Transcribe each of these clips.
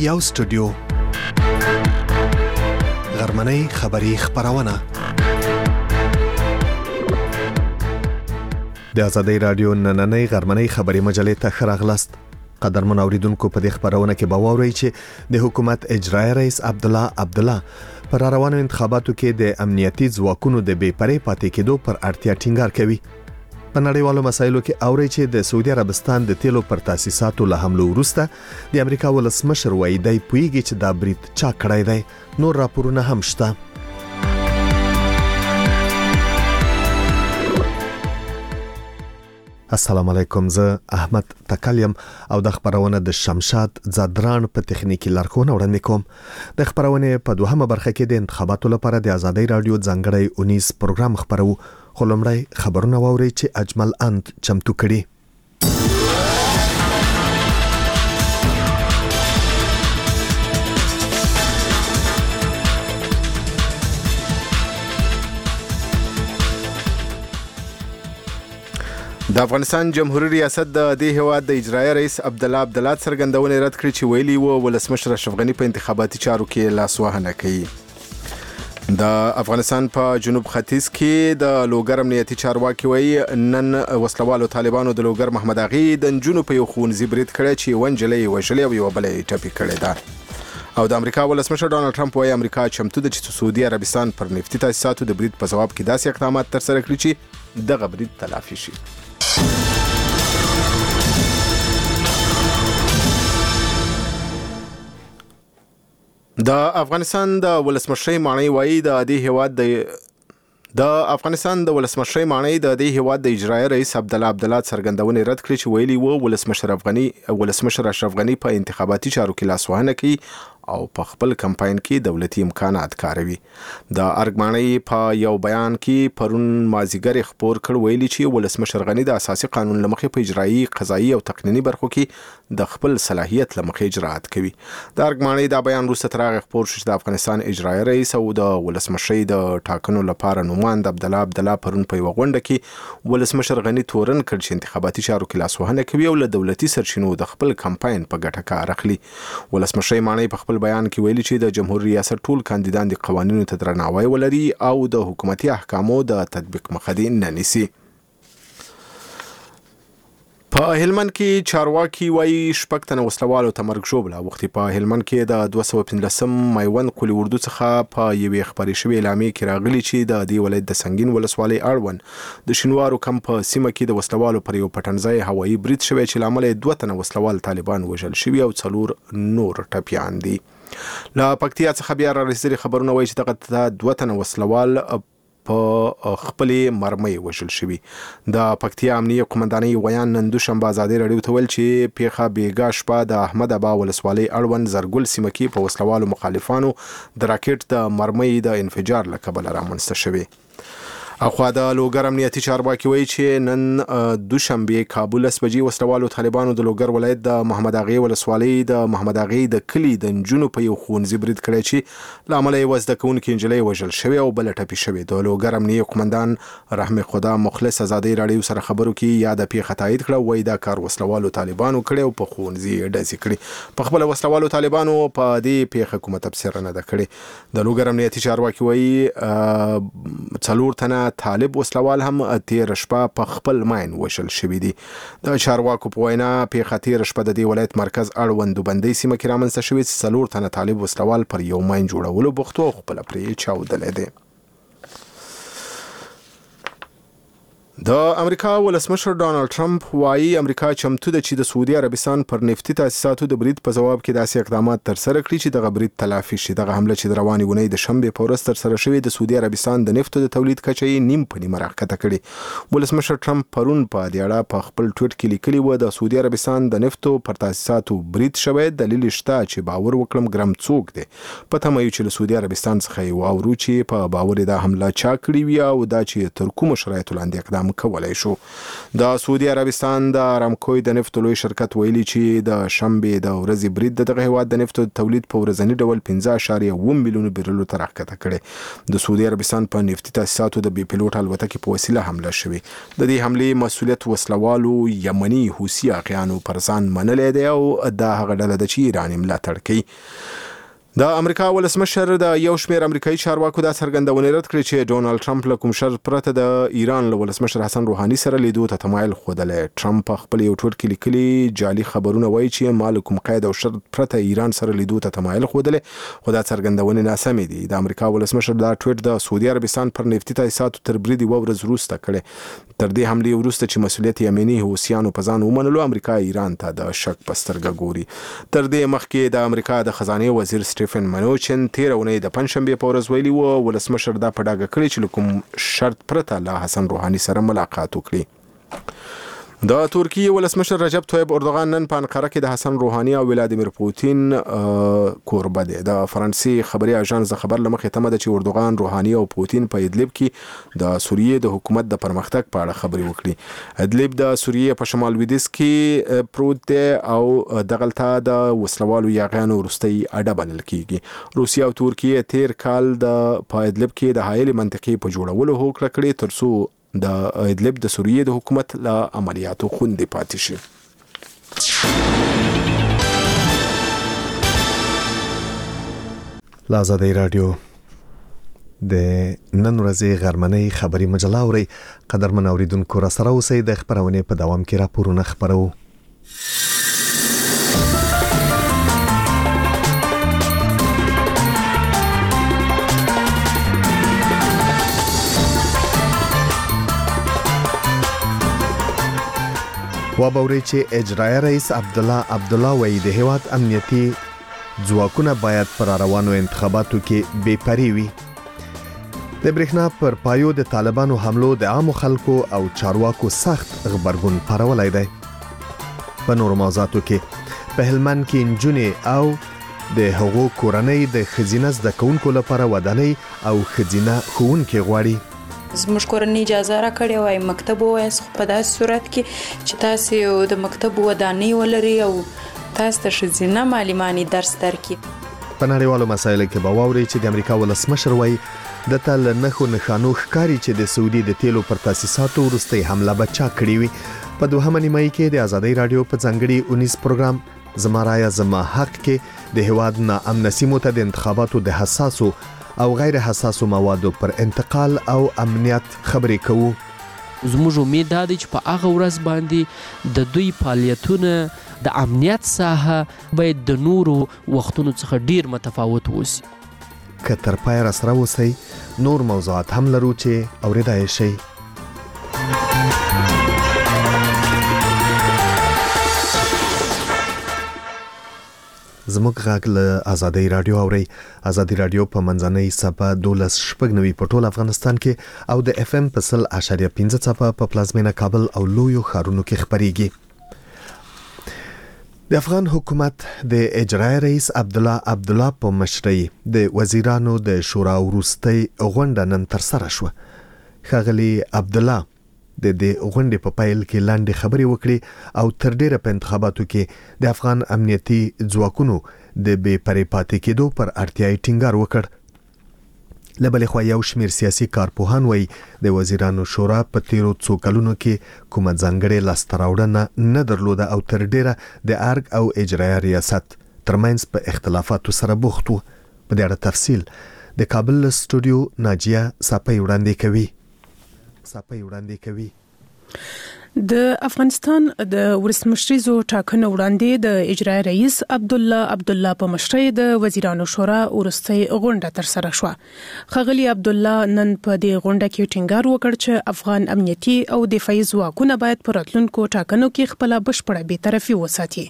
یو سټوډیو غرمنۍ خبری خبرونه د آزادۍ رادیو نننۍ غرمنۍ خبری مجلې ته خراغلست. قدرمن اوریدونکو په دې خبرونه کې به واورئ چې د حکومت اجرایی رئیس عبدالله پر روانو انتخاباتو کې د امنیتي ځواکونو د بې پرې پاتې کېدو پر اړتیا ټینګار کوي. په نړیوالو مسایلو کې اوري چې د سعودي عربستان د تیلو پر تاسیساتو له حملو وروسته د امریکا ولسمشر وایي دی پوهیږي چې دا برید چا کړی دی. نور راپورونه هم شته. السلام علیکم، زه احمد تکلیم او د خبرونه د شمشاد زادران په تخنیکی لارښوونه وړاندې کوم. د خبرونه په دوهمه برخه کې د انتخاباتو لپاره د آزادۍ رادیو ځانګړی 19 پروګرام خبرو. خو لومړی خبرونه واورئ چې اجمل اند چمتو کړي. د افغانستان جمهوریت ریاست د دې هیواد د اجرایی رئیس عبدالله څرګندونه رد کړې چې ویلي و ولسمشر اشرف غني په انتخاباتي چارو کې لاسوهنه کوي. د افغانستان په جنوب ختیځ کې د لوګر امنیتي چارواکي وایي نن وسلوالو طالبانو د لوګر محمد اغي د نجونو په یو ښوونځي برید کړی چې ونجلې وژلې او یو بل یې ټپي کړی ده. او د امریکا ولسمشر ډانلډ ټرمپ وایي امریکا چمتو ده چې سعودي عربستان پر نفتي تاسیساتو د برید په ځواب کې داسې اقدامات ترسره کړي چې دغه برید تلافي شي. د افغانستان د ولسمشر مانی وایي د دې هیواد د اجرایی رئیس عبدالله څرګندونه رد کړې چې ویلي و ولسمشر اشرف غني په انتخاباتي چارو کې لاسوهنه کوي او په خپل کمپاین کې دولتي امکانات کاروي. د ارګمانۍ په یو بیان کې پرون مازیګر خبر کړ ویلي چې ولسمشر غني د اساسي قانون لمخې په اجرایی، قضایي او تقنینی برخو کې د خپل صلاحیت لمخې اجرات کوي. د ارګمانۍ دا بیان وروسته تر هغه خبر شو چې د افغانستان اجرایی رئیس او د ولسمشر د ټاکنو لپاره نوماند عبدالله پرون په یو غونډه کې ولسمشر غني تورن کړ چې انتخاباتي چارو کې لاسوهنه کوي او له دولتي سرچینو د خپل کمپاین په ګټه کار اخلي. ولسمشر مانی په خپل بیان کې ویلي چې د جمهوریت ریاست ټول کاندیدان د قوانینو ته درناوی ولري او د حکومتي احکامو د تطبیق مخه نه نیسي. په هلمند کې چارواکي وایي شپږ تنه وسلوالو ته مرګ ژوبله وختي. په هلمند کې د 215 میوند قلي اردو څخه په یوې خبري شوې اعلامیه کې راغلي چې د دې ولایت د سنگین ولسوالۍ اړوند د شینوارو کمپ په سیمه کې د وسلوالو پر یو پټنځای هوایي برید شوی چې لامل 2 تنه وسلوال طالبان وژل شوي او 4 نور ټپیان دي. لا پکتیا څخه بیا را رسېدلي خبرونه وایي چې دغه 2 تنه وسلوال په خپل مرمۍ وژل شوي. د پکتیا امنیه قومندانۍ ویان نن دوشنبه آزادۍ رادیو ته ویل چې پیښه بیګا شپه د احمد ابا ولسوالۍ اړوند زرګل سیمه کې په وسلوالو مخالفانو د راکټ د مرمۍ د انفجار له کبله رامنځته شوې. اخوا د لوګر امنیتي چارواکي وایي چې نن دوشنبه کابل اسبجی وسلوالو طالبانو د لوګر ولایت د محمد اغي ولسوالۍ د محمد اغي د کلی د نجونو په یو ښوونځي برید کړی چې لامل یې وزده کوونکې نجلۍ وژل شوې او بل ټپي شوې. د لوګر امنیه قومندان رحم خدا مخلص آزادۍ رادیو سره خبرو کې یاد پیښه تایید کړه. وایي دا کار وسلوالو طالبانو کړی او په ښوونځي ډزې کړي. په خپل وسلوالو طالبانو په دې پیښه کومه تفسیر نه ده کړې. د لوګر امنیتي چارواکي وایي 4 تنه طالب وسلوال هم تیر شپه په خپل ماین وشل شوی دي. د چارواکو په وینا پیښه تیر شپه د دې ولایت مرکز اړوند بندۍ سیمه کې رامنځته شوې چې 4 تنه طالب وسلوال پر یو ماین جوړولو بوخت او خپل پرې چاودلې دي. د امریکا ولسمشر ډانلډ ټرمپ وایي امریکا چمتو ده چې د سعودي عربستان پر نفتي تاسیساتو د برید په ځواب کې داسې اقدامات ترسره کړي چې دغه برید تلافي شي. دغه حمله چې د روانې اونۍ د شنبې په ورځ ترسره شوې د سعودي عربستان د نفتو د تولید کچه یې نیم په نیمه راښکته کړې. ولسمشر ټرمپ پرون په دې اړه په خپل ټویټ کې لیکلي و د سعودي عربستان د نفتو پر تاسیساتو برید شوی دلیل شته چې باور وکړم ګرم څوک دی. په تمه یو چې له سعودي عربستان څخه یې واورو چې په باور دا حمله چا کړې وي او دا چې تر کومو شرایطو لاندې اقدام کم کولای شو. د سعودي عربستان د ارامکو د نفت لوی شرکت ویلي چې د شنبه د ورځې برید دغه هیواد د نفت تولید په ورځنی ډول 15.1 میلیون بیرلو ته راکته کړي. د سعودي عربستان په نفتي تاسیساتو د بي پیلوټ الوتکې په وسیله حمله شوې. د دې حملې مسؤلیت وسلوالو یمني حوثي اقیانو پر ځان منلې دی او دا هغه ډله ده چې ایران ملاتړ کوي. د امریکا ولسمشر د یو شمېر امریکایي چارواکو دا څرګندونه رد کړې چې ډونالد ټرمپ له کوم شرط پرته د ایران له ولسمشر حسن روحاني سره لیدو ته تمایل ښودلی. ټرمپ په خپل یو ټویټ کې لیکلي جعلي خبرونه وایي چې ما له کوم قید او شرط پرته ایران سره لیدو ته تمایل ښودلی، خو دا څرګندونې ناسمې دي. د امریکا ولسمشر دا ټویټ د سعودي عربستان پر نفتي تاسیساتو تر برید یوه ورځ وروسته کړی. تر دې حملې وروسته چې مسؤلیت یمني حوثیانو په ځان ومنلو، امریکا ایران ته د شک په سترګه ګوري. تر دې مخکې د امریکا د خزانې وزیر سټیفن منوچن تیر اونۍ د پنځشنبه په ورځ ویلي و ولسمشر دا په ډاګه کړی چې کوم شرط پرته له حسن روحاني سره ملاقات وکړي. د ترکیه ولسمشر رجب طیب اردوغان نن په انقره کې د حسن روحاني او ولادیمیر پوتین کوربه دی. د فرانسې خبري اژانس د خبر لمخې تمه ده چې اردوغان، روحاني او پوتین په ادلب کې د سوریې د حکومت د پرمختګ په اړه خبرې وکړي. ادلب د سوریې په شمال لویدیځ کې پروت دی او دغلته د وسلوالو یاغیانو وروستۍ اډه بلل کیږي. روسیه او ترکیه تیر کال په ادلب کې د حایل منطقې په جوړولو هوکړه کړې ترڅو د ادلب د سوریې د حکومت له عملیاتو خوندې پاتې شي. آزادۍ رادیو د نن ورځې غرمنۍ خبري مجله اوري. قدرمن اوریدونکو را سره اوسئ. د خبرونې په دوام کې راپورونه خبرو. وبوري چې اجرایي رئیس عبدالله وایي د هیواد امنیتي ځواکونه باید پر روانو انتخاباتو کې بې پرې وي. د برېښنا پر پایو د طالبانو حملو د عامو خلکو او چارواکو سخت غبرګون پارولای دی. په نورو موضوعاتو کې په هلمند کې نجونې او د هغو کورنۍ د ښځینه زده کوونکو لپاره ودانۍ او ښځینه ښوونکي غواړي. زموږ کورنۍ اجازه راکړې وای مکتب وایست، په داسې صورت کې چې تاسو د مکتب ودانۍ ولري او تاسو ته ښځینه معلمانې درس درکړي. په نړیوالو مسایلو کې به واورئ چې د امریکا ولسمشر وایي د تل نښو نښانو ښکاري چې د سعودي د تیلو پر تاسیساتو وروستۍ حمله به چا کړې وي. په دوهمه نیمایي کې د آزادۍ رادیو په ځانګړي 19 پروګرام زما رايه زما حق کې د هیواد ناامنه سیمو ته د انتخاباتو د حساسو او غیر حساسو موادو پر انتقال او امنیت خبرې کوو. زموږ امید دا دی چې په هغه ورځ باندې د دوی فعالیتونه د امنیت ساحه باید د نورو وختونو څخه ډیر متفاوت وسی. که تر پای را سره اوسئ، نور موضوعات هم لرو چې اوریدای شئ. زموږ غږ له آزادۍ رادیو اوري. آزادۍ رادیو په منځنۍ صفه 12.9 په ټول افغانستان کې او د اف ام په 100.5 صفه په پلازمینه کابل او لویو ښارونو کې خبريږي. د افغان حکومت د اجرایي رئیس عبدالله په مشرۍ د وزیرانو د شورا وروستۍ غونډه نن تر سره شوه. ښاغلي عبدالله د دې غونډې په پایل کې لاندې خبرې وکړي او تر ډیره په انتخاباتو کې د افغان امنیتي ځواکونو د بې پرې پاتې کېدو پر اړتیاي ټینګار وکړ. له بلې خوا یو شمېر سیاسي کارپوهان وایي د وزیرانو شورا په تیرو څو کلونو کې کومه ځانګړې لاسته راوړنه نه درلوده او تر ډیره د ارګ او اجرایي ریاست ترمنځ په اختلافاتو سره بوخت و. په دې اړه تفصیل د کابل سټوډیو ناجیه صافی وړاندې کوي. د افغانستان د ولسمشریزو ټاکنو وړاندې د اجرایي رئیس عبدالله په مشرۍ د وزیرانو شورا وروستۍ غونډه تر سره شوه. ښاغلي عبدالله نن په دې غونډه کې ټینګار وکړ چې افغان امنیتي او دفاعي ځواکونه باید په راتلونکو ټاکنو کې خپل بشپړه بی‌طرفي وساتي.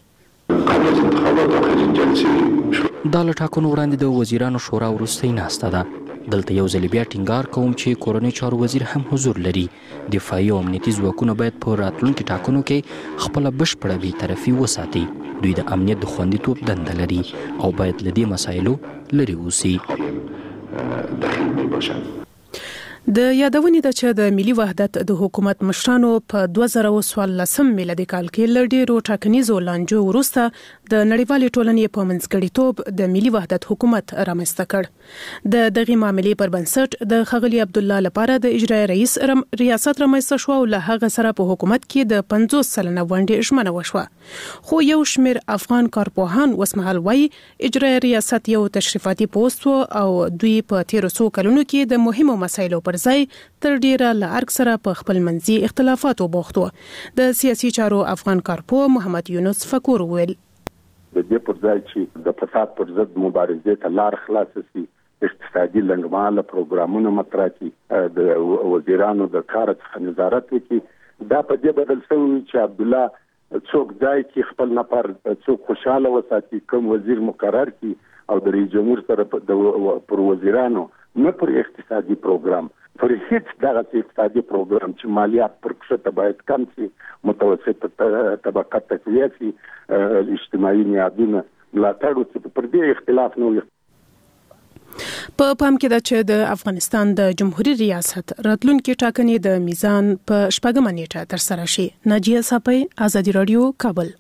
دا له ټاکنو وړاندې د وزیرانو شورا وروستۍ ناسته ده. دلته یو ځل بیا ټینګار کوم چې کورنۍ چارو وزیر هم حضور لري. دفاعي او امنیتي ځواکونه باید په راتلونکو ټاکنو کې خپل بشپړه بی‌طرفي وساتي. دوی د امنیت د خوندیتوب دنده لري او باید له دې مسایلو لرې اوسي. د یادونې د چې د ملي وحدت د حکومت مشرانو په 2014 میلادي کال کې لړډیرو ټاکنیزو لانجو وروسته د نړیوالې ټولنې په منځګړیتوب د ملي وحدت حکومت رامنځته کړ. د دغه معاملې پر بنسټ د ښاغلي عبد الله لپاره د اجرایي رئیس ریاست رامنځته شو او له هغه سره په حکومت کې د 50 سلنه ونډه ژمنه وشوه. خو یو شمېر افغان کارپوهان وسمهال وایي اجرایي ریاست یو تشریفاتي پوسټ او دوی په 1300 کلونو کې د مهمو مسایلو پر ځای تر ډیره له ارګ سره په خپل منځي اختلافاتو بوخت و. د سیاسي چارو افغان کارپو محمد یونس فکور ویل د دې پر ځای چې د فساد پر ضد مبارزې ته لار خلاص شي، اقتصادي لنګماله پروګرامونه مطرح کړي، د وزیرانو د کار څخه نظارت وکړي، دا په دې بدل شوی چې عبد الله څوک ځای کې خپل نفر څوک خوشاله وساتي، کوم وزیر مقرر کړي او د رئیس جمهور سره پر وزیرانو نه پر اقتصادي پروګرام پر هیڅ دغه اقتصادي پروګرام چې مالیات پر کښته باید کم شي، متوسط طبقه تقویه شي، اجتماعي نیازونه ملاتړ وشي، پر دې اختلاف نه وي. په پام کې ده چې د افغانستان د جمهوریت ریاست راتلونکي ټاکنې د میزان په 4 نیټه تر سره شي. ناجیه صاحب، آزادی رادیو، کابل.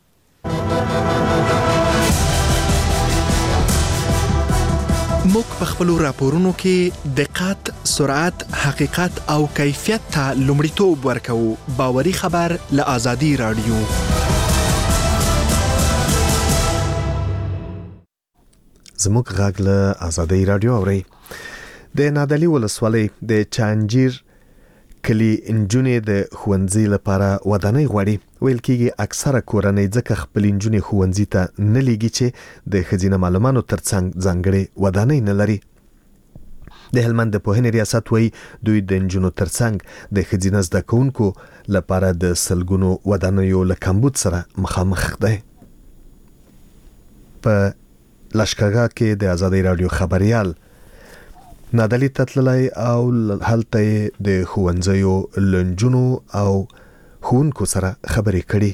موږ په خپل راپورونو کې دقت، سرعت، حقیقت او کیفیت ته لومړیتوب ورکوو. باوري خبر له آزادی رادیو. زموږ غږ له آزادی رادیو اوري. د نادعلي ولسوالۍ د چانجیر کلی انجونې د ښوونځي لپاره ودانۍ غواړي. ویل کېږي اکثره کورنۍ ځکه خپل انجونې ښوونځي ته نه لیږي چې د ښځینه معلمانو ترڅنګ ځانګړې ودانۍ نه لري. د هلمند د پوهنې ریاست وایي دوی د انجونو ترڅنګ د ښځینه زده کوونکو لپاره د سلګونو ودانیو له کمبود سره مخامخ دی. په لشکرګاه کې د آزادی رادیو خبريال نادعلي تتللی او هلته د ښوونځیو لنجونو او ښوونکو سره خبرې کړي.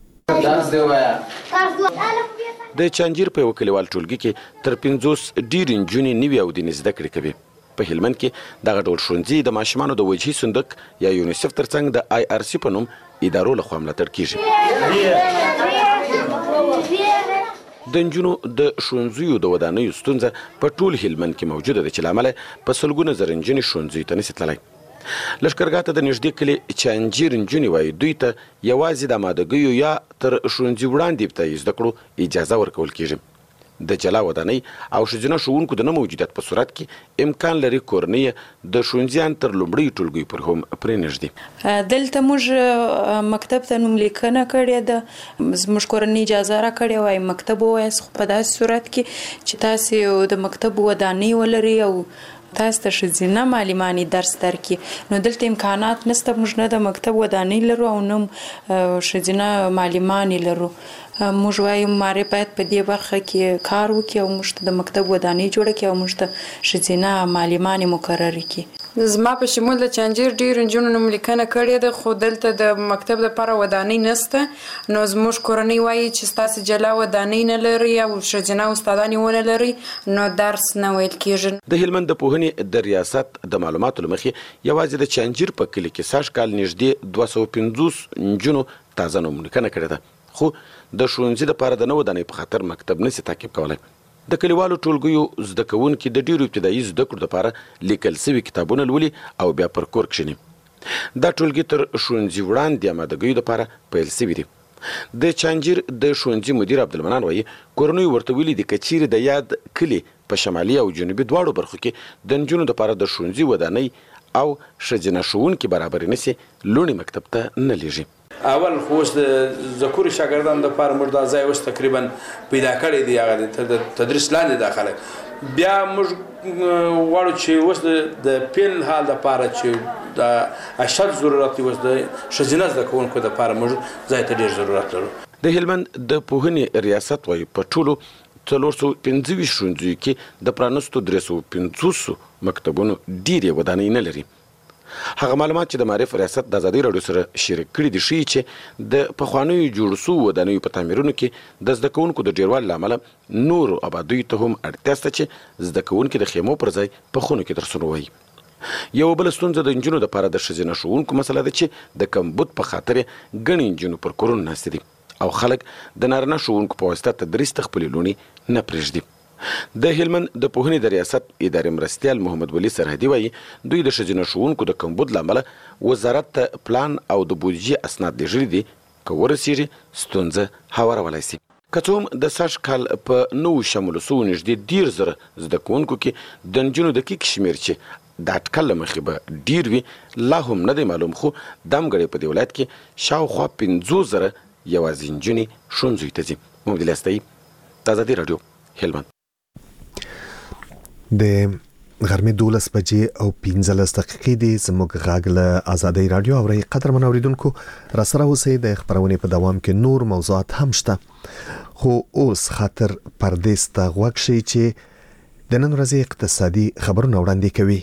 د چانجیر په یو کلیوال ټولګي کې تر 50 ډېرې نجونې نوي او دیني زده کړې کوي. په هلمند کې دغه ډول ښوونځي د ماشومانو د وجهي صندوق یا یونیسف ترڅنګ د IRC په نوم ادارو لخوا ملاتړ کیږي. د نجونو د ښوونځیو د ودانیو ستونزه په ټول هلمند کې موجوده ده چې له امله په سلګونه زره نجونې ښوونځیو ته نشي تللی. لښکرګاه ته د نږدې کلي چانجیر نجونې وایي دوی ته یوازې د امادګیو یا تر ښوونځي وړاندې ابتدایي زده کړو اجازه ورکول کیږي. د جلا ودانۍ او ښځینه ښوونکو د نه موجودیت په صورت کې امکان لري کورنۍ د ښوونځیانو تر لومړۍ ټولګیو پورې هم پرېنږدي. دلته موږ مکتب ته نوم لیکنه کړې ده، زموږ کورنۍ اجازه راکړې وای مکتب ووایاست، خو په داسې صورت کې چې تاسې د مکتب ودانۍ ولري او تاسو ته ښځینه معلمانې درس درکړي، نو دلته امکانات نشته. موږ نه د مکتب ودانۍ لرو او نه ښځینه معلمانې لرو. موږ وایو ماره باید په دې برخه کې کار وکړي او موږ ته د مکتب ودانۍ جوړه کړي او موږ ته ښځینه معلمانې مقرر کړي. زما په شمول د چانجیر ډیر نجونو نوم لیکنه کړې ده، خو دلته د مکتب لپاره ودانۍ نشته. نو زموږ کورنۍ وایي چې تاسو جلا ودانۍ نه لري او ښځینه استادان ونه لري، نو درس نه ویل کېږي. د هلمند د پوهنې د ریاست د معلوماتو له مخې یوازې د چانجیر په کلي کې سږ کال نږدې 250 نجونو تازه نوم لیکنه کړې ده، خو د ښوونځي لپاره د نه ودانۍ په خاطر مکتب نشي تعقیب کولی. د کلیوالو ټولګیو زده کوونکي د ډیرو ابتدایي زده کړو لپاره لیکل شوي کتابونه لولي او بیا پر کور کښیني. دا ټولګي تر ښوونځي وړاندې امادګیو لپاره پیل شوي دي. د چانجیر د ښوونځي مدیر عبدالمنان وایي کورنیو ورته ویلي دي که چیرې د یاد کلي په شمالي او جنوبي دواړو برخو کې د نجونو لپاره د ښوونځي ودانۍ او ښځینه ښوونکي برابرې نشي، لوڼې مکتب ته نه لیږي. اول خو اوس د ذکوري شاګردانو لپاره موږ دا ځای اوس تقریبا پیدا کړی دی، هغه د تدریس لاندې داخله. بیا موږ غواړو چې اوس د پیل حال لپاره چې د اشد ضرورت اوس د ښځینه زده کوونکو لپاره موږ ځای ته ډېر ضرورت لرو. د هلمند د پوهنې ریاست وایي په ټولو 425 ښوونځیو کې د پرانستو 350 مکتبونو ډېرې ودانۍ نه لري. هغه معلومات چې د معرف ریاست د آزادی رادیو سره شریک کړي دي ښیي چې د پخوانیو جوړ شوو ودانیو په تعمیرونو کې د زده کوونکو د ډیروالي له امله نورو آبادیو ته هم اړتیا شته چې زده کوونکي د خیمو پر ځای په خونو کې درسونه ووایي. یو بل ستونزه د انجونو د لپاره د ښځینه ښوونکو مسله ده چې د کمبود په خاطر ګڼې انجونو پر کورونو ناستې دي او خلک د نارینه ښوونکو په واسطه تدریس ته خپلې لوڼې نه پرېږدي. د هلمند د پوهنې د ریاست ادارې مرستیال محمد ولي سرحدي وایي دوی د ښځینه ښوونکو د کمبود له امله وزارت ته پلان او د بودیجې اسناد لیږلي دي، که ورسیږي ستونزه هوارولی سي. که څه هم د سږ کال په نوو شاملو سوو نږدې 10,000 زده کوونکو کې د نجونو دقیق شمېر چې د اټکل له مخې به ډېر وي لا هم نه دی معلوم، خو دا همګړی په دې ولایت کې شاوخوا 50,000 یوازې نجونې ښوونځیو ته ځي. محمد الیاس د ازادي راډیو هلمند. د غرمې 12 بجې او 15 دقیقې دي. زموږ غږ له ازادي راډیو اوري. قدرمن اوریدونکو را سره اوسئ. د خبرونې په دوام کې نور موضوعات هم شته، خو اوس خاطر پردیس ته غوږ شئ چې د نن ورځې اقتصادي خبرونه وړاندې کوي.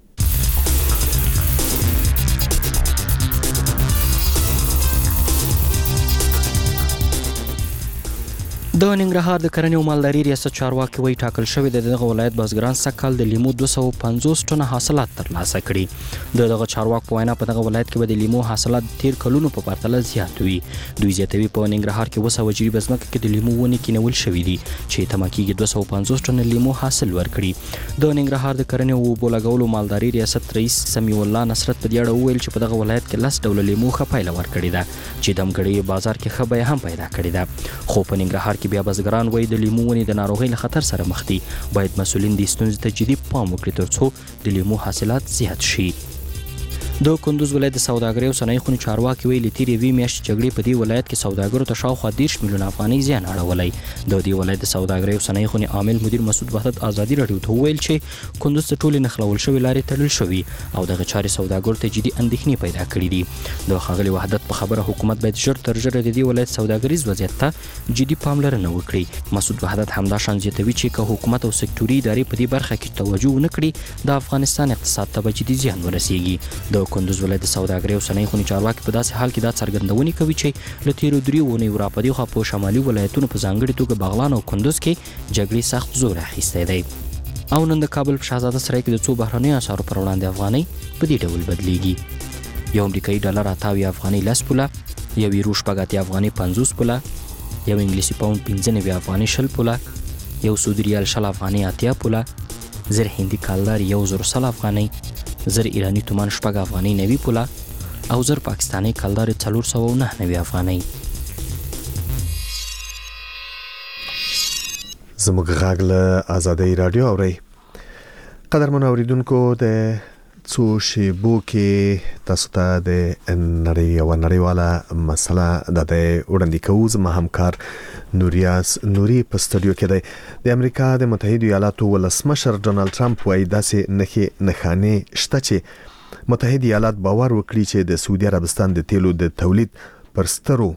د ننګرهار د کرنې او مالداري ریاست چارواکي وایي ټاکل شوی د دغه ولایت بزګران سږ کال د لیمو 250 ټنه حاصلات ترلاسه کړي. دغه چارواک په وینا په دغه ولایت کې به د لیمو حاصلات تیر کلونو په پرتله زیات وي. دوی زیاتوي په ننګرهار کې 200 جریبه ځمکه کې د لیمو ونې کینول شوي دي چې تمه کېږي 250 ټنه لیمو حاصل ورکړي. د ننګرهار د کرنې او اوبو لګولو مالداري ریاست رئیس سمیع الله نصرت په دې اړه وویل چې په دغه ولایت کې 10 ډوله لیمو ښه پایله ورکړې ده چې د همګړۍ بازار کې ښه بیه هم پیدا کړې ده. خو په ننګرهار کې بیا بزګران وایي د لیمو ونې د ناروغۍ له خطر سره مخ دي. باید مسؤلین دې ستونزې ته جدي پام وکړي ترڅو د لیمو حاصلات زیات شي. د کندوز ولایت د سوداګرۍ او صنایع خونې چارواکي ویلي تېرې یوې میاشتې جګړې په دې ولایت کې سوداګرو ته شاوخوا 10 میلیونه افغانۍ زیان اړولی. د دې ولایت د سوداګرۍ او صنایع خونې عامل مدیر مسعود وحدت ازادي راډیو ته وویل چې کندوز ته ټولې نښلول شوې لارې تړل شوي او دغه چارې سوداګرو ته جدي اندېښنې پیدا کړي دي. د ښاغلي وحدت په خبره حکومت باید ژر تر ژره د دې ولایت سوداګریز وضعیت ته جدي پاملرنه وکړي. مسعود وحدت همداشان زیاتوي چې که حکومت او سکتوري ادارې په دې برخه کې توجه ونه کړي د افغانستان اقتصاد ته به جدي زیان ورسیږي. د کندوز ولایت سوداګرۍ او صنایع خونې چارواکي په داسې حال کې دا څرګندونې کوي چې له تیرو 3 اونیو راپدې خوا په شمالي ولایتونو په ځانګړې توګه بغلان او کندوز کې جګړې سخت زور اخیستی دی. او نن د کابل په شهزاده سرای کې د څو بهرنیو اسعارو پر وړاندې افغانۍ په دې ډول بدلیږي. یو امریکایي ډالر 88 افغانۍ 10 پوله، یو یورو 80 افغانۍ 50 پوله، یو انګلیسي پاوند 95 افغانۍ 20 پوله، یو سعودي ریال 20 افغانۍ 80 پوله، زر هندي کالدار 1000 افغانۍ، زر ایرانی تومان 6 افغانۍ 90 پوله او زر پاکستانی کالدار 409 افغانۍ. زموږ غږ له ازادي راډیو اوري. قدرمن اوریدونکو د څو شیبو کې تاسو ته د نړیواله مسله د وړاندې کوو. زما همکار نوریاس نوري په سټوډیو کې دی. د امریکا د متحده ایالاتو ولسمشر ډونالد ټرمپ وایي داسې نښانې شته چې متحده ایالات باور وکړي چې د سعودي عربستان د تیلو د تولید پر سترو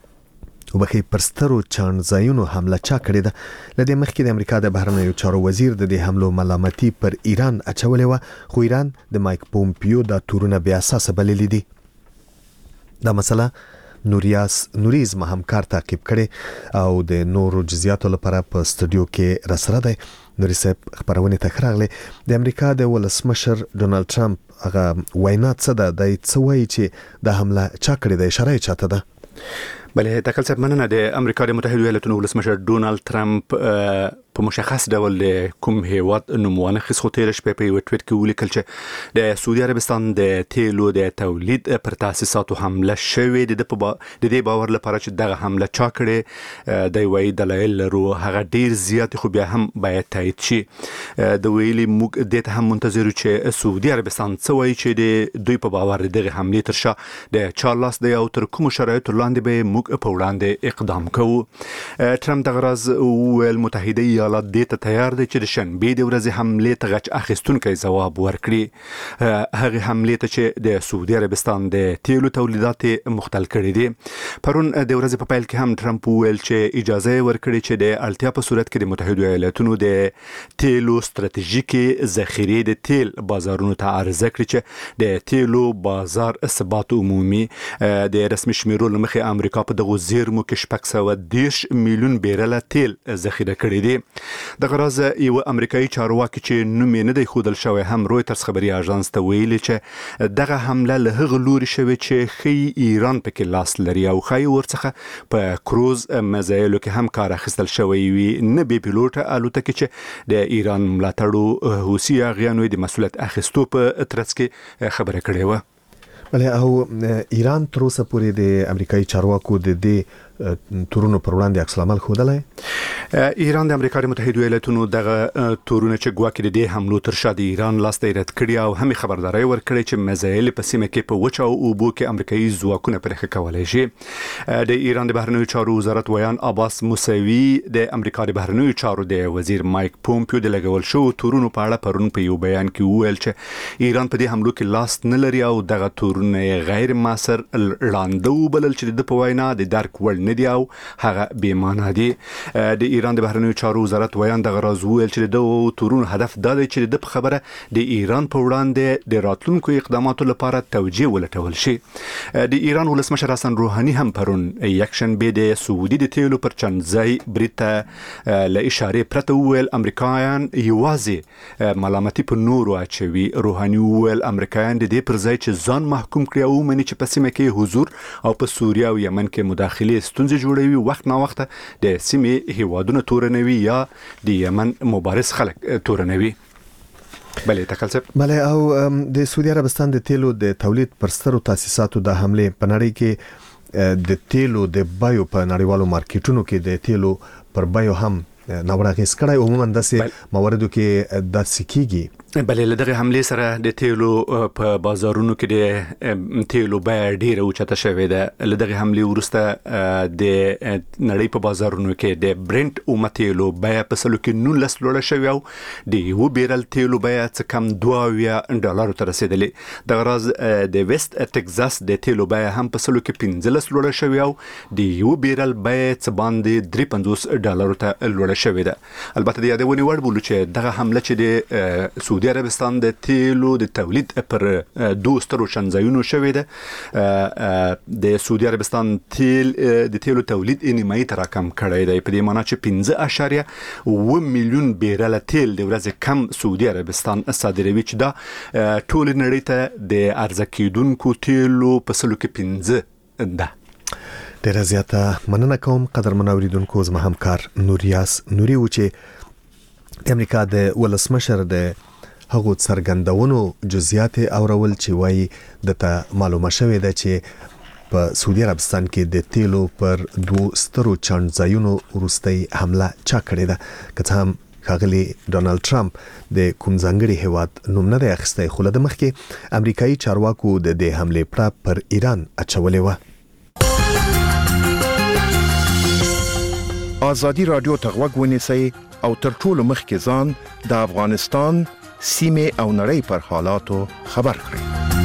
چانځایونو حمله چا کړې ده. لدې مخکې د امریکا د بهرنیو چارو وزیر د دې حملو ملامتي پر ایران اچولې و، خو ایران د مایک پومپیو دا تورونه بیا اساسه بللي دي. دا مسله نوریز ما همکار تعقیب کړي او د نورو جزئیاتو لپاره په سټوډیو کې راسره دی. نوري صاحب خبرونه تکراغله د امریکا د ولسمشر ډونالد ټرمپ هغه وینا څه ده؟ د څه وایي چې د حمله چا کړې ده؟ اشاره چاته ده؟ بله تکل صاحب مننه. د امریکا د متحده ایالاتو ولسمشر ډونالد ټرمپ په مشخص ډول د کوم هیواد نومونه خو تیر شپه په یو ټویټ کې ولیکل چې د سعودي عربستان د تیلو د تولید پر تاسیساتو حمله شوې د دې باور لپاره چې دغه حمله چا کړې د وی دلایل لرو هغه ډیر زیات خو بیا هم باید تایید شي. د ویلي موږ د ته هم منتظر چې سعودي عربستان څه وایي چې د دوی په باور دغه حمله تر شا د چارلس د یو تر کوم شرایطو لاندې به موږ په وړاندې اقدام کوو. ټرمپ دغه راز ویل متحده ایالات دې ته تیار دي چې د شنبې د ورځې حمله ته غچ اخیستونکي ځواب ورکړي. هغه حمله ته چې د سعودي عربستان د تیلو تولیدات مختل کړي دي. پرون د ورځې په پیل کې هم ټرمپ ویل چې اجازه ورکړي چې د اړتیا په صورت کې د متحده ایالاتونو د تیلو ستراتیژیکي ذخیره د تیل بازارونو ته عرضه کړي چې د تیلو بازار ثبات عمومي د رسمي شمیرو لمخې امریکا په دغه زیرمو کې 610 میلیون بیرله تیل ذخیره کړي دي د غراز یو امریکایي چارواکي چې نوم یې نه دی ښودل شوی هم رویترز خبري اژانس ته ویلي چې دغه حمله له هغه لوري شوې چې ښیي ایران پکې لاس لري او ښایي ورڅخه په کروز مزایلو کې هم کار اخیستل شوی وي نه بې پیلوټه الوتکې چې د ایران ملاتړو حوثي اغیانو د مسؤلیت اخیستو په ترڅ کې خبره کړې وه. بله او ایران تر اوسه پورې د امریکایي چارواکو د دې تورونو پر وړاندې عکس العمل ښودلی. ایران د امریکا د متحده ایالاتونو دغه تورونه چې ګواکې د دې حملو تر شا د ایران لاس ته رد کړي او هم خبرداري ورکړي چې مزایل په سیمه کې په وچه او اوبو کې امریکایي ځواکونه پرې کولای شي. د ایران د بهرنیو چارو وزارت ویان عباس موسوي د امریکا د بهرنیو چارو د وزیر مایک پومپیو د لګول شو تورونو په اړه پرون په یو بیان کې وویل چې ایران په دې حملو کې لاس نه لري او دغه تورونه غیر مؤثر لاندو بلل چې د په وینا د درک وړ نه دی او هغه بې معنا دي. د ایران د بهرنیو چارو وزارت ویان دغه راز ویل چې د تورونو هدف دا دی چې د خبره د ایران په وړاندې د راتلونکو اقداماتو لپاره توجیه ولټول شي. د ایران ولسمشر حسن روحاني هم پرون یکشنبه د سعودي د تیلو پر چندځای بریته له اشارې پرته ویل امریکایان یوازې ملامتي په نورو اچوي. روحاني ویل امریکایان د دې پر ځای چې ځان محکوم کړي او مني چې په سیمه کې حضور او په سوریه او یمن کې مداخله ستونزې جوړوي وخت نا وخت د سیمې هیوادونه تورنوي یا د یمن مبارز خلک تورنوي. بله تکل صاحب. بله او د سعودي عربستان د تیلو د تولید پر سترو تاسیساتو د حمله په نړۍ کې د تیلو د بایو په نړیوالو مارکیټونو کې د تیلو پر بایو هم ناوړه اغېز کړی. عموما داسې مواردو کې داسې کیږي. بله له دغه حملې سره د تیلو په بازارونو کې د تیلو بیه ډیره اوچته شوې ده. له دغه حملې وروسته د نړۍ په بازارونو کې د برنت اومه تیلو بیه په سلو کې 19 لوړه شوې او د یو بیرل تیلو بیه څه کم $2 ته رسیدلې. دغه راز د ویست ټکزاس د تیلو بیه هم په سلو کې 15 لوړه شوې او د یو بیرل بیه څه باندې $53 ته لوړه شوې ده. البته د یادونې وړ بولو چې دغه حمله چې د سعودي عربستان د تیلو د تولید پر دوه سترو چندځایونو شوې ده. د سعودي عربستان د تیلو تولید نیمایي ته راکم کړی دی په دې معنی چې 5.7 میلیون بیرله تیل د ورځې کم سعودي عربستان صادروي چې دا ټول نړۍ ته د عرضه کیدونکو تیلو په سلو کې 15 ده. ډیره زیاته مننه کوم قدرمن اوریدونکو. زما همکار نوریاس نوري و چې د امریکا د ولسمشر د هغو څرګندونو جزئیات اورول چې وایي دته معلومه شوې ده چې په سعودي عربستان کې د تیلو پر دوه سترو چندځایونو وروستۍ حمله چا کړې ده. که څه هم ښاغلي ډونالد ټرمپ د کوم ځانګړي هیواد نوم نه دی اخیستی خو له ده مخکې امریکایي چارواکو د دې حملې پړه پر ایران اچولې وه. آزادي رادیو ته غوږ ونیسئ او تر ټولو مخکې ځان د افغانستان سیمه او نړۍ پر حالاتو خبر کړئ.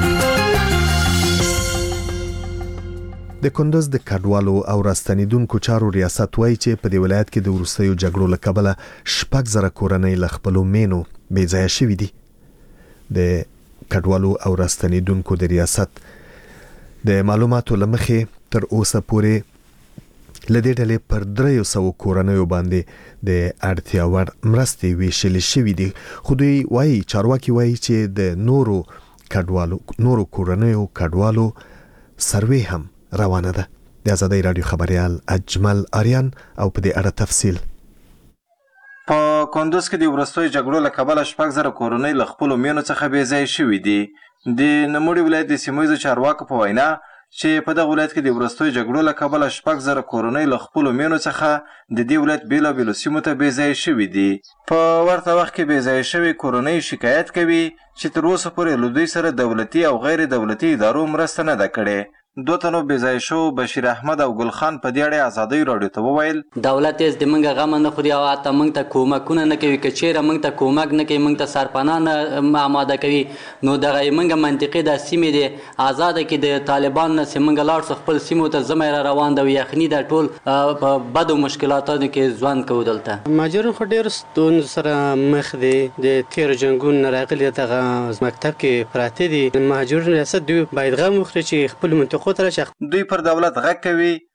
د کندز د کډوالو او راستنیدونکو چارو ریاست وایي چې په دې ولایت کې د وروستیو جګړو له کبله 6,000 کورنۍ له خپلو مینو بې ځایه شوي دي. د کډوالو او راستنیدونکو د ریاست د معلوماتو له مخې تر اوسه پورې لدې ډلې پر 300 کورنیو باندې د اړتیا وړ مرستې ویشل شوې دي. خو دوی وایي چارواکي وایي چې د نورو کورنیو کډوالو سروې هم روانه ده. د آزادۍ رادیو خبريال اجمل آریان او په دې اړه تفصیل. په کندوز کې د وروستیو جګړو له کبله 6,000 کورنۍ له خپلو مینو څخه بې ځایه شوي دي. د نوموړي ولایت د سیمه چارواکو په وینا چې په دغه ولایت کې د وروستیو جګړو له کبله 6,000 کورنۍ له خپلو مینو څخه د دې ولایت بېلابېلو سیمو ته بې ځایه شوي دي. په ورته وخت کې بې ځایه شوي کورنۍ شکایت کوي چې تر اوسه پورې له دوی سره دولتي او غیر دولتي ادارو مرسته نه ده کړې. دو تنو بې ځایه شو بشیر احمد او ګل خان په دې اړه آزادۍ راډیو ته وویل دولت یې د موږ غم نه خوري او حتی موږ ته کومکونه نه کوي. که چیرې موږ ته کومک نه کوي موږ ته سرپناه نه آماده کوي نو دغه موږ منطقې د سیمې د آزاده کې د طالبان نه چې موږ لاړ شو خپل سیمو ته زمې را روان ده یخني د ټول په بدو مشکلاتو کې ژوند کوو. دلته مهاجرین خو ډېر ستونزو سره مخ دي. د تېرو جنګونو نه راغلي دغه مکتب کې پراته دي. مهاجرین ریاست دوی باید غم وخوري چې خپل منطقو ته راشي. دوی پر دولت غږ کوي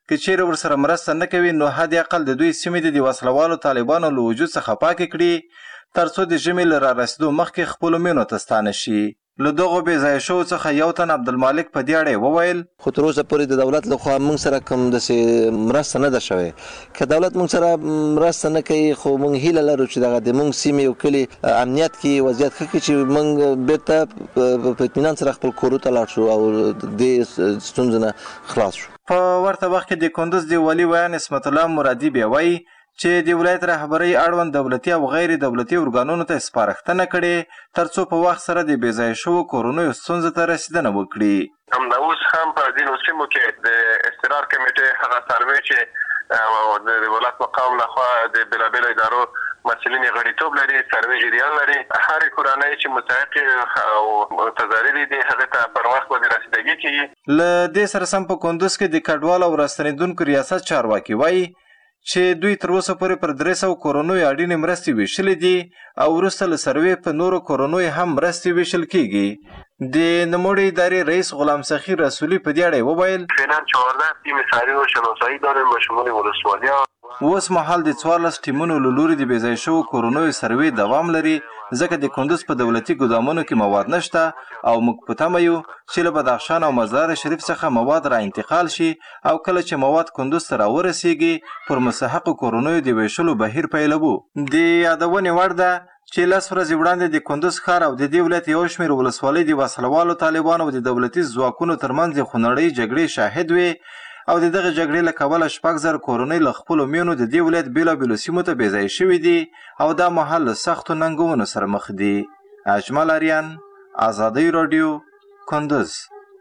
که چیرې ورسره مرسته نه کوي نو حد اقل د دوی سیمې د وسلوالو طالبانو له وجود څخه پاکې کړي ترڅو د ژمي له رارسېدو مخکې خپلو مینو ته ستانه شي. له دغو بې ځایه شوو څخه یو تن عبدالمالک په دې اړه وویل خو تر اوسه پورې د دولت لخوا موږ سره کوم داسې مرسته نه ده شوې. که دولت موږ سره مرسته نه کوي خو موږ هیله لرو چې دغه د موږ سیمې او کلي امنیت کې وضعیت ښه کړي چې موږ بېرته په اطمینان سره خپل کورو ته لاړ شو او دې ستونزو نه خلاص شو. په ورته وخت کې د کندوز د والي ویان اسمت الله مرادي بیا وایي چې د ولایت رهبرۍ اړوند دولتي او غیر دولتي ارګانونو ته سپارښتنه کړې ترڅو په وخت سره د بې ځایه شوو کورنیو ستونزو ته رسیدنه وکړي. همدا اوس هم په ځینو سیمو کې د استقرار کمیټې هغه سروې چې د ولایت مقام لخوا د بېلابېلو ادارو مسؤلین غړیتوب لري سروې جریان لري هرې کورنۍ چې مستحق او متضررې دي هغې ته پر وخت باندې رسیدګي کیږي. له دې سره سم په کندوز کې د کډوال او راستنېدونکو ریاست چارواکي وایي چې دوی تر اوسه پورې پر 300 کورنیو اړینې مرستې ویشلې دي او وروسته له سروې په نورو کورنیو هم مرستې ویشل کیږي. د نوموړې ادارې رئیس غلام سخی رسولي په دې اړه وویل فعلا 14 تیم ساری و شناسایی داریم به شمول ولسوالی‌ها. اوس مهال د 14 ټیمونو له لوري د بې ځایه شوو کورنیو سروې دوام لري ځکه د کندوز په دولتي ګودامونو کې مواد نشته او موږ په تمه یو چې له بدخشان او مزار شریف څخه مواد را انتقال شي او کله چې مواد کندوز ته راورسیږي پر مستحقو کورنیو د ویشلو بهیر پیلوو. د یادونې وړ ده چې 10 ورځې وړاندې د کندوز ښار او د دې ولایت یو شمېر ولسوالۍ د وسلوالو طالبانو او د دولتي ځواکونو ترمنځ د خونړۍ جګړې شاهد وې او د دغه جګړې له کبله 6,000 کورنۍ له خپلو مینو د دې ولایت بېلابېلو سیمو ته بې ځایه شوي دي او دا مهال له سختو ننګونو سره مخ دي. اجمل اریان ازادي رادیو کندوز.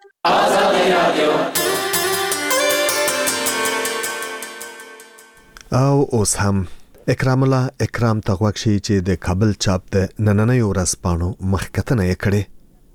او اوس هم اکرام الله اکرام ته غوږ شي چې د کابل چاپ د نننیو ورځپاڼو مخکتنه یې کړې.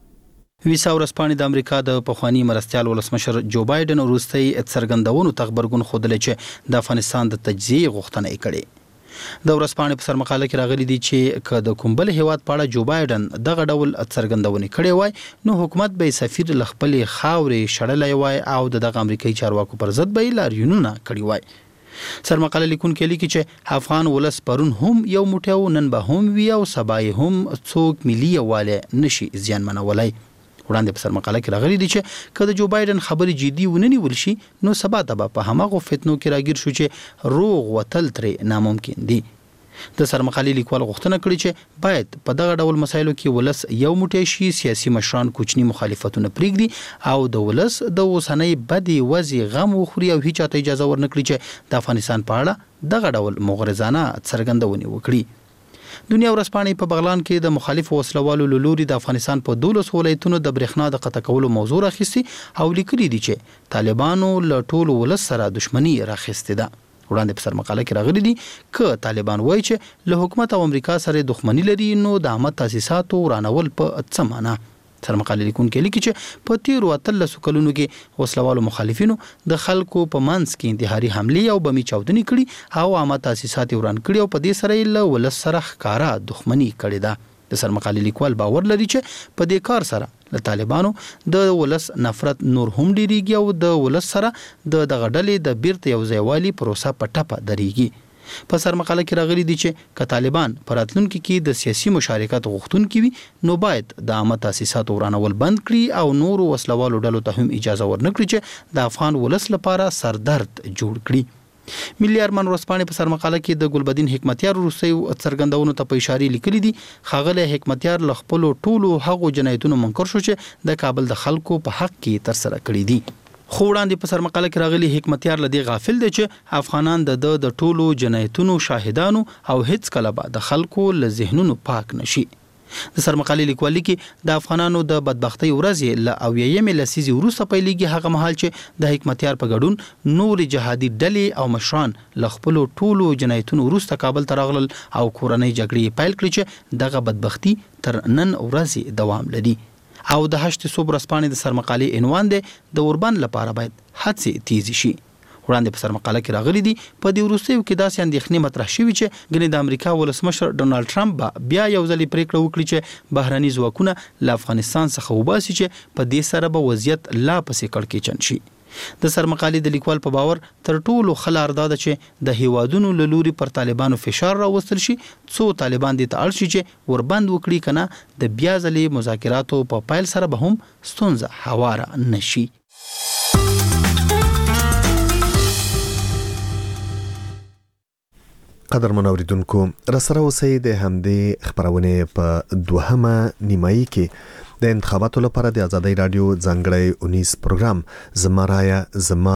ویسا ورځپاڼې د امریکا د پخوانی مرستیال ولسمشر جو بایدن وروستي څرګندونو تخبرګون خوده چې د افغانستان د تجزیه غوښتنه یې کړې. د ورځپاڼې په سرمقاله کې راغلي دي چې که د کوم بل هیواد په اړه جو بایدن دغه ډول څرګندونې کړې وای نو حکومت به سفیر ل خپلې خاورې شړلای وای او دغه امریکایي چارواکو پر ضد به لاریونونه کړی وای. سرمقاله لیکونکي لیکي چې افغان ولس پرون هم یو موټیو نن به هم وی او سبا هم څوک ملي یواله نشي زیان منولای. وړاندې په سرمقاله کې راغلي دي چې که د جو بایدن خبرې جدي ونه نیول شي نو سبا ته به په هماغو فتنو کې راګیر شو چې روغ وتل ترې ناممکن دي. د سرمقالې لیکوال غوښتنه کړې چې باید په دغه ډول مسایلو کې ولس یو موټی شي سیاسي مشران کوچني مخالفتونه پرېږدي او د ولس د اوسنۍ بدې وضعې غم وخوري او هیڅ چاته اجازه ورنکړي چې د افغانستان په اړه دغه ډول مغرضانه څرګندونې وکړي. دنیا ورځپاڼې په بغلان کې د مخالفو وسلوالو له لوري د افغانستان په 12 ولایتونو د برېښنا د قطع کولو موضوع راخیستې او لیکلي دي چې طالبانو له ټولو ولس سره دښمني راخیستې ده. وړاندې په سرمقاله کې راغلي دي که طالبان وایي چې له حکومت او امریکا سره دښمني لري نو د عامه تاسیساتو ورانول په څه معنا. سرمقاله لیکونکي لیکي چې په تیرو 13 کلونو کې وسلوالو مخالفینو د خلکو په منځ کې انتحاري حملې او بمي چاودنې کړي او عامه تاسیسات وران کړي او په دې سره له ولس سره ښکارا دښمني کړې ده. د سرمقاله لیکوال باور لري چې په دې کار سره له طالبانو د ولس نفرت نور هم ډیریږي او د ولس سره د دغه ډلې د بیرته یو ځایوالي پروسه په ټپه درېږي. په سرمقاله کې راغلي دي چې که طالبان په راتلونکي کې د سیاسي مشارکت غوښتونکي وي نو باید د عامه تاسیساتو ورانول بند کړي او نورو وسلوالو ډلو ته هم اجازه ورنکړي چې د افغان ولس لپاره سردرد جوړ کړي. ملي ارمان ورځپاڼې په سرمقاله کې د ګلبدین حکمتیار وروستي څرګندونو ته په اشاره لیکلي دي ښاغلی حکمتیار له خپلو ټولو هغو جنایتونو منکر شو چې د کابل د خلکو په حق کې ترسره کړي دي. خو وړاندې په سرمقاله کې راغلي حکمتیار له دې غافل دی چې افغانان د ټولو جنایتونو شاهدانو او هیڅ کله به د خلکو له ذهنونو پاک نشي. د سرمقالې لیکوالي کې د افغانانو د بدبختۍ ورځې له 90 لسیزې وروسته پیلېږي هغه مهال چې د حکمتیار په ګډون نور جهادي ډلې او مشران له خپلو ټولو جنایتونو وروسته کابل ته راغلل او کورنۍ جګړې پیل کړې چې دغه بدبختي تر نن ورځې دوام لري. او د 8 صوب ورځپاڼې د سرمقالې عنوان دی د اوربند لپاره باید هڅې تیزې شي. وړاندې په سرمقاله کې راغلي دي په دې وروستیو کې داسې اندېښنې مطرح شوي چې ګنې د امریکا ولسمشر ډونالډ ټرمپ به بیا یو ځلې پریکړه وکړي چې بهرني ځواکونه له افغانستان څخه وباسي چې په دې سره به وضعیت لا پسې کړکېچن شي. د سرمقالې د لیکوال په باور تر ټولو خلار دا ده چې د هیوادونو له لوري پر طالبانو فشار راوستل شي څو طالبان دې ته اړ شي چې وربند وکړي کنه د بیا ځلې مذاکراتو په پایل سره به هم ستونزه هواره نشي. قدرمن اوریدونکو رسره اوسئ د همدې خبرونه په دوهمه نیمایي کې د انتخاباتو لپاره د آزادۍ رادیو ځانګړی 19 پروګرام زما رايه زما